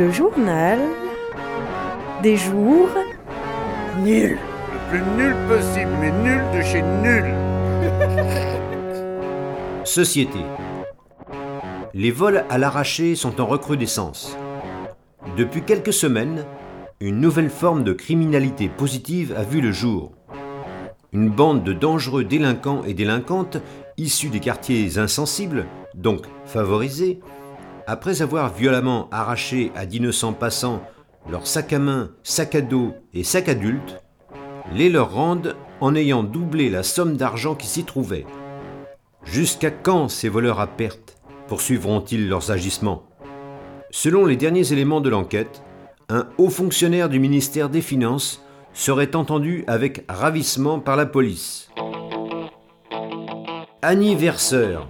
Le journal des jours nuls. Le plus nul possible, mais nul de chez nul. Société. Les vols à l'arraché sont en recrudescence. Depuis quelques semaines, une nouvelle forme de criminalité positive a vu le jour. Une bande de dangereux délinquants et délinquantes issus des quartiers insensibles, donc favorisés, après avoir violemment arraché à d'innocents passants leurs sacs à main, sacs à dos et sacs adultes, les leur rendent en ayant doublé la somme d'argent qui s'y trouvait. Jusqu'à quand ces voleurs à perte poursuivront-ils leurs agissements ? Selon les derniers éléments de l'enquête, un haut fonctionnaire du ministère des Finances serait entendu avec ravissement par la police. Anniversaire.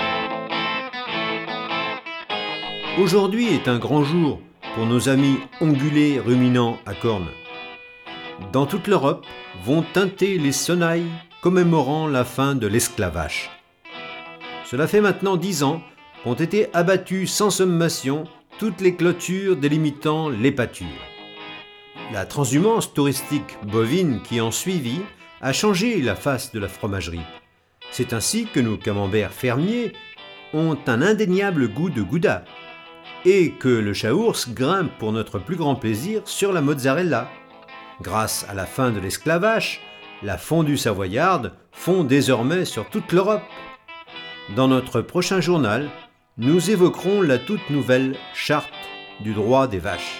Aujourd'hui est un grand jour pour nos amis ongulés ruminants à cornes. Dans toute l'Europe vont tinter les sonnailles commémorant la fin de l'esclavage. Cela fait maintenant 10 ans qu'ont été abattues sans sommation toutes les clôtures délimitant les pâtures. La transhumance touristique bovine qui en suivit a changé la face de la fromagerie. C'est ainsi que nos camemberts fermiers ont un indéniable goût de gouda et que le chaours grimpe pour notre plus grand plaisir sur la mozzarella. Grâce à la fin de l'esclavage, la fondue savoyarde fond désormais sur toute l'Europe. Dans notre prochain journal, nous évoquerons la toute nouvelle charte du droit des vaches.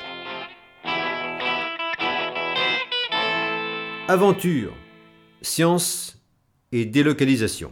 Aventure, science et délocalisation.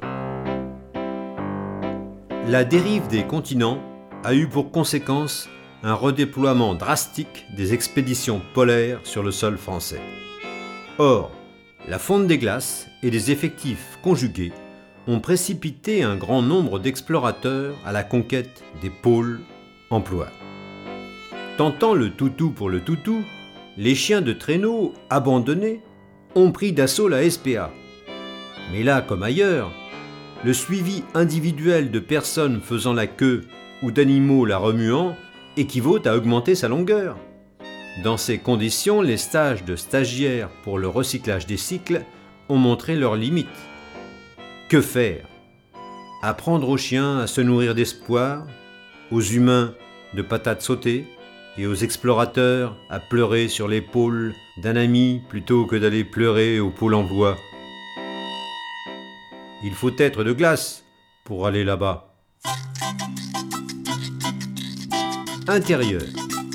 La dérive des continents a eu pour conséquence un redéploiement drastique des expéditions polaires sur le sol français. Or, la fonte des glaces et des effectifs conjugués ont précipité un grand nombre d'explorateurs à la conquête des pôles emploi. Tentant le toutou pour le toutou, les chiens de traîneau abandonnés ont pris d'assaut la SPA. Mais là comme ailleurs, le suivi individuel de personnes faisant la queue ou d'animaux la remuant équivaut à augmenter sa longueur. Dans ces conditions, les stages de stagiaires pour le recyclage des cycles ont montré leurs limites. Que faire ? Apprendre aux chiens à se nourrir d'espoir, aux humains de patates sautées et aux explorateurs à pleurer sur l'épaule d'un ami plutôt que d'aller pleurer au pôle emploi. Il faut être de glace pour aller là-bas. Intérieur.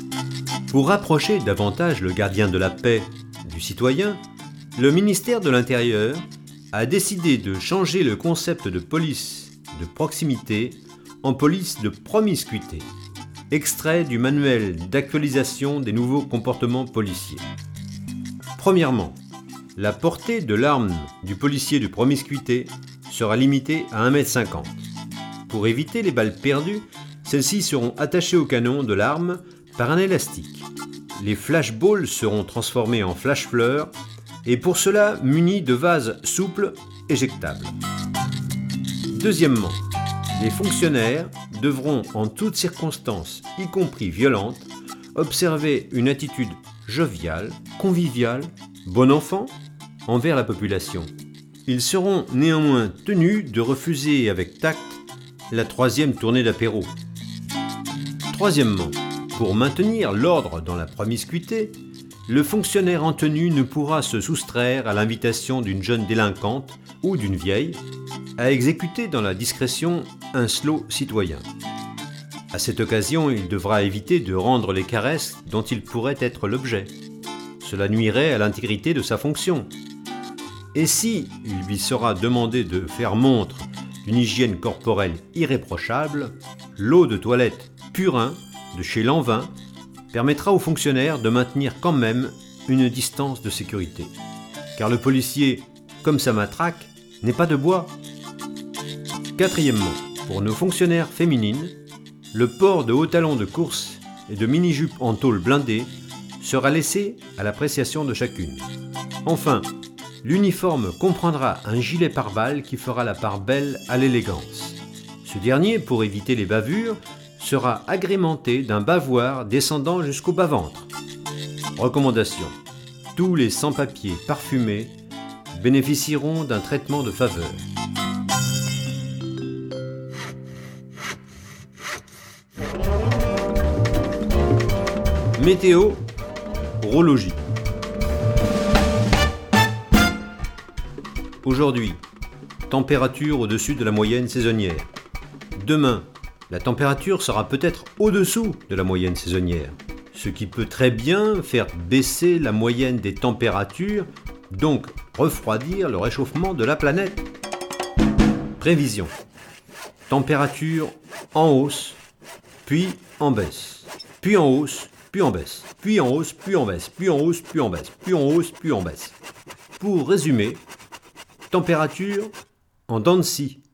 Pour rapprocher davantage le gardien de la paix du citoyen, le ministère de l'Intérieur a décidé de changer le concept de police de proximité en police de promiscuité, extrait du manuel d'actualisation des nouveaux comportements policiers. Premièrement, la portée de l'arme du policier de promiscuité sera limitée à 1,50 m. Pour éviter les balles perdues, celles-ci seront attachées au canon de l'arme par un élastique. Les flashballs seront transformés en flash-fleurs et pour cela munis de vases souples éjectables. Deuxièmement, les fonctionnaires devront en toutes circonstances, y compris violentes, observer une attitude joviale, conviviale, bon enfant envers la population. Ils seront néanmoins tenus de refuser avec tact la 3e tournée d'apéro. Troisièmement, pour maintenir l'ordre dans la promiscuité, le fonctionnaire en tenue ne pourra se soustraire à l'invitation d'une jeune délinquante ou d'une vieille à exécuter dans la discrétion un slow citoyen. À cette occasion, il devra éviter de rendre les caresses dont il pourrait être l'objet. Cela nuirait à l'intégrité de sa fonction. Et si il lui sera demandé de faire montre d'une hygiène corporelle irréprochable, l'eau de toilette Purin de chez Lanvin permettra aux fonctionnaires de maintenir quand même une distance de sécurité. Car le policier, comme sa matraque, n'est pas de bois. Quatrièmement, pour nos fonctionnaires féminines, le port de hauts talons de course et de mini-jupes en tôle blindée sera laissé à l'appréciation de chacune. Enfin, l'uniforme comprendra un gilet pare-balles qui fera la part belle à l'élégance. Ce dernier, pour éviter les bavures, sera agrémenté d'un bavoir descendant jusqu'au bas-ventre. Recommandation. Tous les sans-papiers parfumés bénéficieront d'un traitement de faveur. Météorologie. Aujourd'hui, température au-dessus de la moyenne saisonnière. Demain, la température sera peut-être au-dessous de la moyenne saisonnière, ce qui peut très bien faire baisser la moyenne des températures, donc refroidir le réchauffement de la planète. Prévision. Température en hausse, puis en baisse, puis en hausse, puis en baisse, puis en hausse, puis en baisse, puis en hausse, puis en baisse, puis en hausse, puis en baisse. Pour résumer, température en dents de scie.